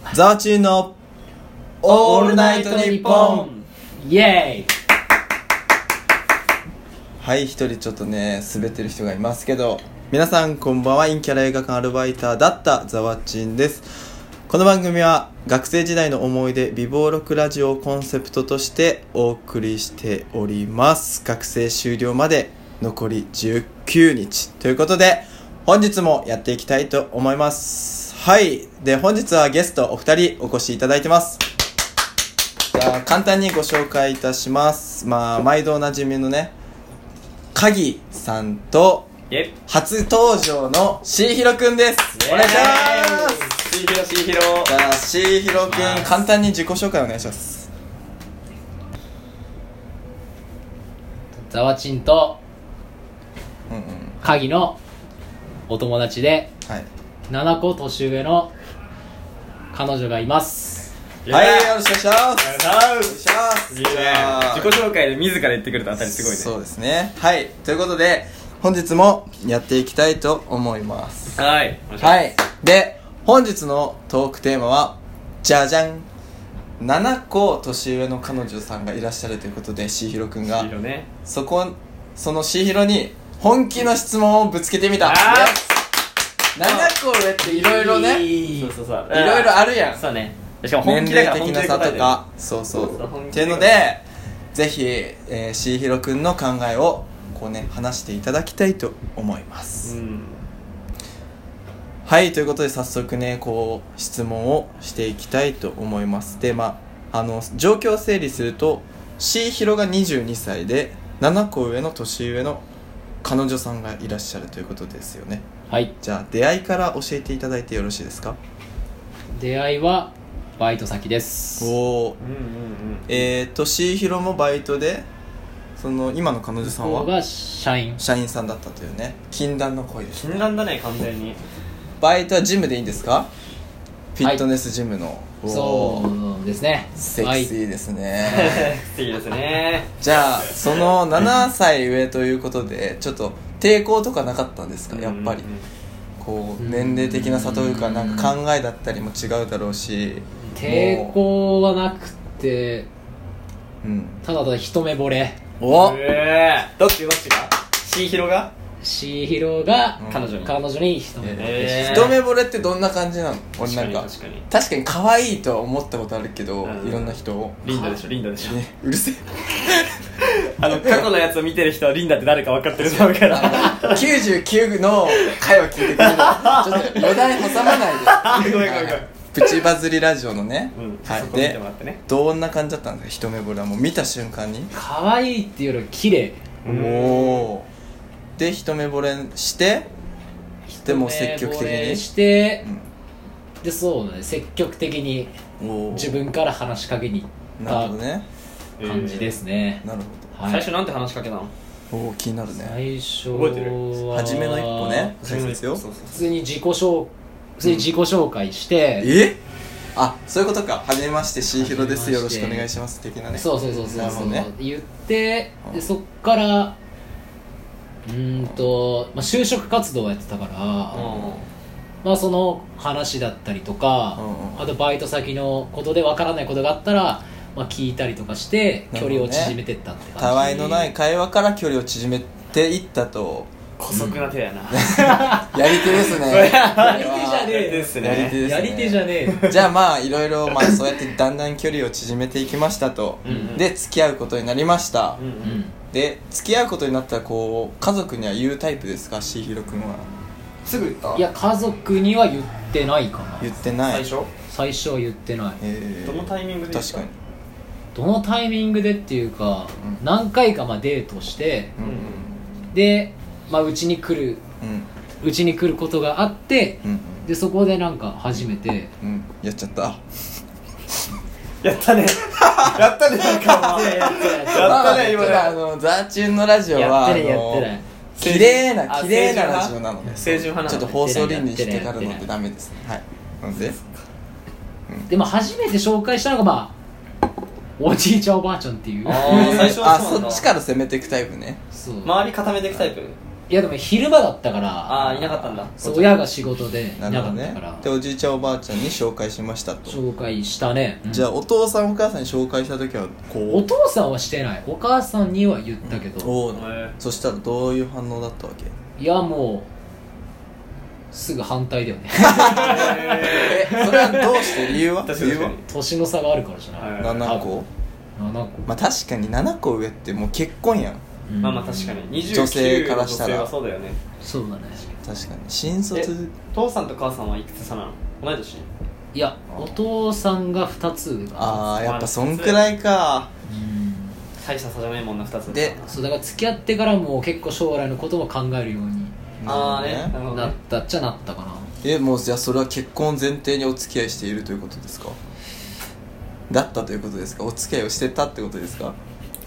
ザワチンのオールナイトニッポン。 イエーイ。 はい、一人ちょっとね滑ってる人がいますけど、皆さんこんばんは。陰キャラ映画館アルバイターだったザワチンです。この番組は学生時代の思い出美貌録ラジオをコンセプトとしてお送りしております。学生終了まで残り19日ということで、本日もやっていきたいと思います。はい、で本日はゲストお二人お越しいただいてます。じゃあ簡単にご紹介いたします。毎度おなじみのね鍵さんと初登場のしーひろくんです。お願いします。 しーひろ。 じゃあしーひろくん、簡単に自己紹介お願いします。 ザワチンと鍵のお友達で、 はい、 7個年上の彼女がいます。 はい、よろしくお願いします。 お願いします。 いいね。 自己紹介で自ら言ってくるとあたりすごいね。 そうですね。はい、ということで本日もやっていきたいと思います。 はい。 はい。で本日のトークテーマはじゃじゃん、7個年上の彼女さんがいらっしゃるということで、しーひろくんがしーひろね。 そのしーひろに本気の質問をぶつけてみた。7個上っていろいろね、 そういろいろあるやん。 そうね。しかも本気だから年齢的な差とか、そうっていうので、ぜひ、しーひろくんの考えをこうね話していただきたいと思います。はい、ということで早速ねこう質問をしていきたいと思います。で状況を整理すると、しーひろが22歳で7個上の年上の彼女さんがいらっしゃるということですよね。 はい。 じゃあ出会いから教えていただいてよろしいですか？ 出会いはバイト先です。 おー、しーひろもバイトで、その今の彼女さんはここが社員さんだったというね。禁断の恋です。 禁断だね、完全に。 バイトはジムでいいんですか？フィットネスジムの、はい、 そうですね。 セクシーですね。 いいですね。 じゃあその7歳上ということでちょっと抵抗とかなかったんですか？やっぱりこう年齢的な差というか、なんか考えだったりも違うだろうし、 抵抗はなくて、ただただ一目惚れ。 おどっちがしーひろがしーひろが彼女に一目惚れ。 一目惚れってどんな感じなの？俺なんか確かに可愛いとは思ったことあるけど、いろんな人をリンダでしょ、 ね、うるせえ過去のやつを見てる人はリンダって誰か分かってると思うから 99の回を聞いてくれる。ちょっと余談挟まないで。 ごめんプチバズりラジオのね、はい、でどんな感じだったんですか？一目惚れはもう見た瞬間に可愛いっていうより綺麗。 おー。で一目惚れして、でも積極的にして、でそうだね、積極的に自分から話しかけに行った感じですね。 なるほど。最初なんて話しかけたの？ お、気になるね。 最初覚えてる？ 初めの一歩ね。大切ですよ。 普通に自己紹介して、 そういうことか。はじめまして、しーひろです、よろしくお願いします的なね。 そう言って、でそっから就職活動をやってたから、その話だったりとか、あとバイト先のことでわからないことがあったら、聞いたりとかして距離を縮めてったって感じ。 たわいのない会話から距離を縮めていったと。 姑息な手やな。 やり手ですね。 やり手じゃねえですね。 やり手じゃねえ。じゃあいろいろそうやってだんだん距離を縮めていきましたと。で付き合うことになりました。で付き合うことになったらこう家族には言うタイプですか？しーひろくんはすぐ言った？ いや、家族には言ってないかな。 言ってない。 最初は言ってない。 どのタイミングで？確かにどのタイミングでっていうか、何回かデートして、でうちに来ることがあって、でそこでなんか初めて、 やっちゃったやったねなんかやったね今ね。 ザーチュンのラジオはやってない綺麗なラジオなので、 清純派なのでちょっと放送倫理してかるのでダメですね。はい。なんででも初めて紹介したのがおじいちゃんおばあちゃんっていう。 最初はそっちから攻めていくタイプね。 そう、 周り固めていくタイプ。 いいやでも昼間だったからああいなかったんだ。 そう親が仕事でいなかなるほどねったから、 でおじいちゃんおばあちゃんに紹介しましたと、 紹介したね、 じゃあお父さんお母さんに紹介した時はこうお父さんはしてない、お母さんには言ったけど、 おーそしたらどういう反応だったわけ？ いやもうすぐ反対だよねそれはどうして理由は？ 確かに理由は年の差があるからじゃない、 はい 7個？ 7個、 まあ確かに7個上ってもう結婚やん。 まあまあ確かに29 女性からしたらの女性はそうだよね。 そうだね。 確かに新卒父さんと母さんはいくつ差なの？同い年？ いやお父さんが2つ上かな。 ああやっぱそんくらいか。 大した差じゃないもんな2つでそうだから付き合ってからも結構将来のことも考えるようにああねなるほどなっね。 たっちゃなったかな。 もうじゃあそれは結婚前提にお付き合いしているということですか？だったということですか？お付き合いをしてたってことですか？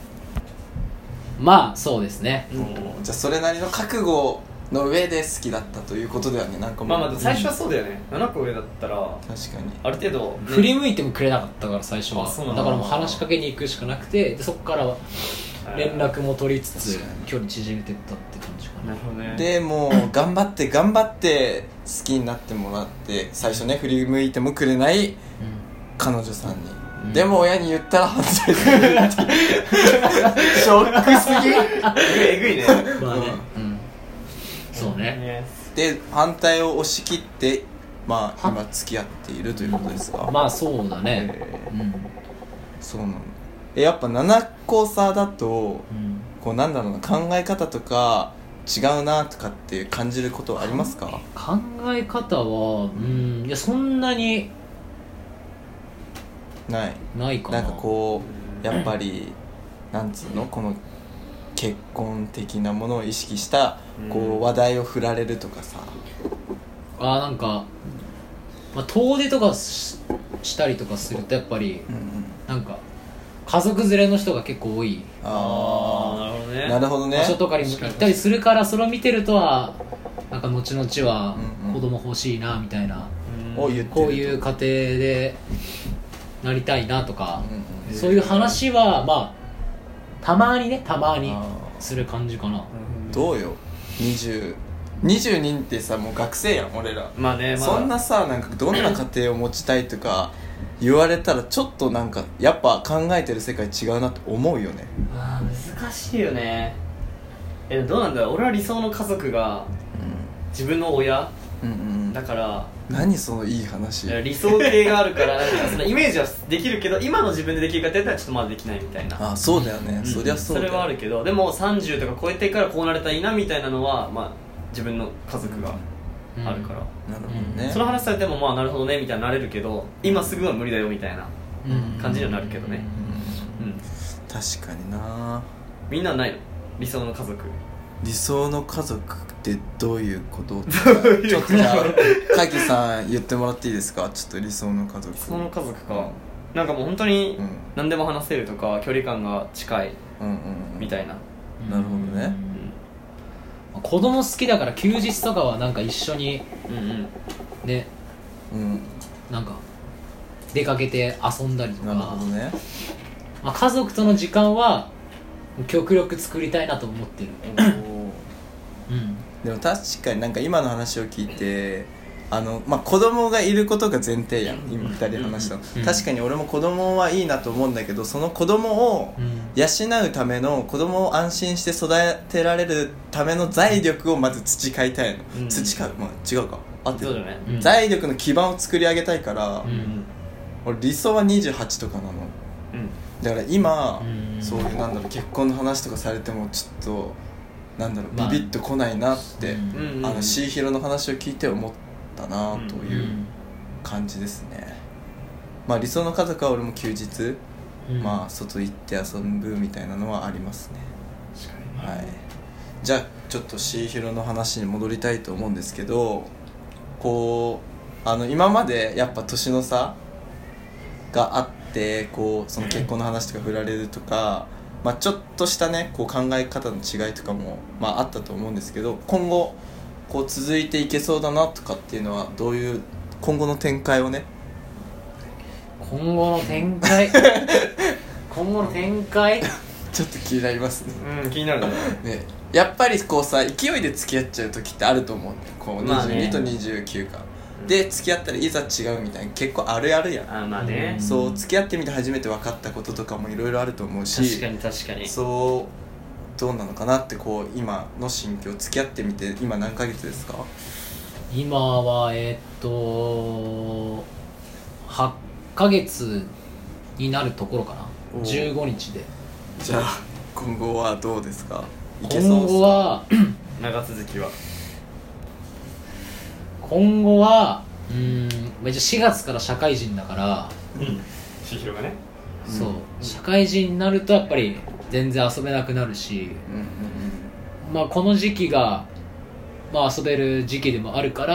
まあそうですね。 じゃあそれなりの覚悟の上で好きだったということではね、なんかもうまあまあ最初はそうだよね。7個上だったら確かにある程度ね振り向いてもくれなかったから最初は。 あそうなんだだからもう話しかけに行くしかなくて、でそこからは連絡も取りつつ確かに距離縮めてったって感じかな。 なるほどね。 でもう頑張って頑張って好きになってもらって、最初ね振り向いてもくれない彼女さんに、でも親に言ったら反対するっていうショックすぎえぐいね。 まあね、そうね。 で反対を押し切ってまあ今付き合っているということですか？ まあそうだね。 そうなんだ。やっぱ7個差だとこうなんだろうな、考え方とか違うなとかって感じることはありますか？ 考え方はいやそんなにないかな。 なんかこうやっぱりなんつうの、この結婚的なものを意識したこう話題を振られるとかさ、 なんか、まあ、遠出とかしたりとかするとやっぱり、なんか家族連れの人が結構多いああなるほどね。 なるほどね。 場所とかにも行ったりするから、それを見てるとはなんか後々は子供欲しいなみたいな、 を言ってるとこういう家庭でなりたいなとか、そういう話はまあたまにする感じかな。 どうよ22ってさ、もう学生やん俺ら。 まあね、まあ、 そんなさ、なんかどんな家庭を持ちたいとか言われたらちょっとなんかやっぱ考えてる世界違うなと思うよね。 難しいよね。どうなんだろう。俺は理想の家族が自分の親、だから何そのいい話。 理想系があるからなんかそのイメージはできるけど、今の自分でできるかって言ったらちょっとまだできないみたいな。 あ、そうだよね、そりゃそうだよ。 それはあるけど、でも30とか超えてからこうなれたらいいなみたいなのは、まあ自分の家族があるから、 なるほどね。 その話されてもまあなるほどねみたいになれるけど、今すぐは無理だよみたいな感じにはなるけどね。 確かにな。 みんなはないの理想の家族？ 理想の家族ってどういうことちょっとじゃあ鍵さん言ってもらっていいですか？ちょっと理想の家族。 理想の家族か、なんかもう本当に何でも話せるとか、距離感が近いみたいな。 なるほどね。 子供好きだから休日とかはなんか一緒にね、なんか出かけて遊んだりとか。 なるほどね。 まあ、家族との時間は極力作りたいなと思ってる。 でも確かになんか今の話を聞いて、まあ、子供がいることが前提やん、今2人話したの、確かに俺も子供はいいなと思うんだけど、その子供を養うための、子供を安心して育てられるための財力をまず培いたいの、培う、まあ、違うか合ってる、 そうだね、 財力の基盤を作り上げたいから、俺理想は28とかなの、だから今、そういうなんだろう、結婚の話とかされてもちょっとなんだろう、ビビッと来ないなって、シーヒロの話を聞いて思ったなという感じですね。まあ理想の家族は俺も休日、まあ外行って遊ぶみたいなのはありますね。はい。じゃあちょっとシーヒロの話に戻りたいと思うんですけど、こう今までやっぱ年の差があって、こうその結婚の話とか振られるとか、まあ、ちょっとしたねこう考え方の違いとかも、まあ、あったと思うんですけど、今後こう続いていけそうだなとかっていうのはどういう今後の展開をね。 今後の展開今後の展開ちょっと気になりますね。 気になるね。 ね、 やっぱりこうさ勢いで付き合っちゃう時ってあると思うんだよ。こう22と29か、で付き合ったらいざ違うみたいな結構あるあるやん。 まあね、 そう付き合ってみて初めて分かったこととかもいろいろあると思うし、 確かにそうどうなのかなってこう今の心境付き合ってみて今何ヶ月ですか？ 今は8ヶ月になるところかな。15日で。 じゃあ今後はどうですか？いけそうっすか？ 今後は長続きは今後は4月から社会人だから、 千尋がね、 そう、社会人になるとやっぱり全然遊べなくなるし、まあこの時期がまあ遊べる時期でもあるから、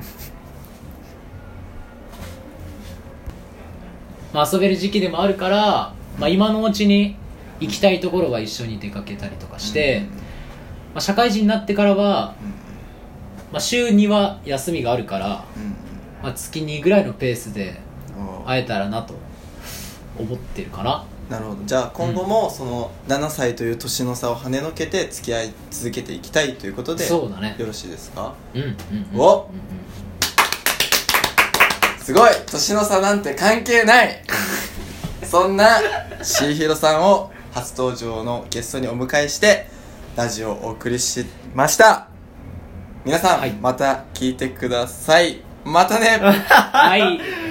まあ遊べる時期でもあるから、まあ今のうちに行きたいところは一緒に出かけたりとかして、まあ社会人になってからは、まあ週2は休みがあるから、まあ月2ぐらいのペースで会えたらなと思ってるかな。 なるほど。じゃあ今後もその7歳という年の差を跳ねのけて付き合い続けていきたいということで、 そうだね、 よろしいですか？ お、 すごい年の差なんて関係ないそんなしーひろさんを初登場のゲストにお迎えしてラジオをお送りしました。皆さん、また聞いてください。またねはい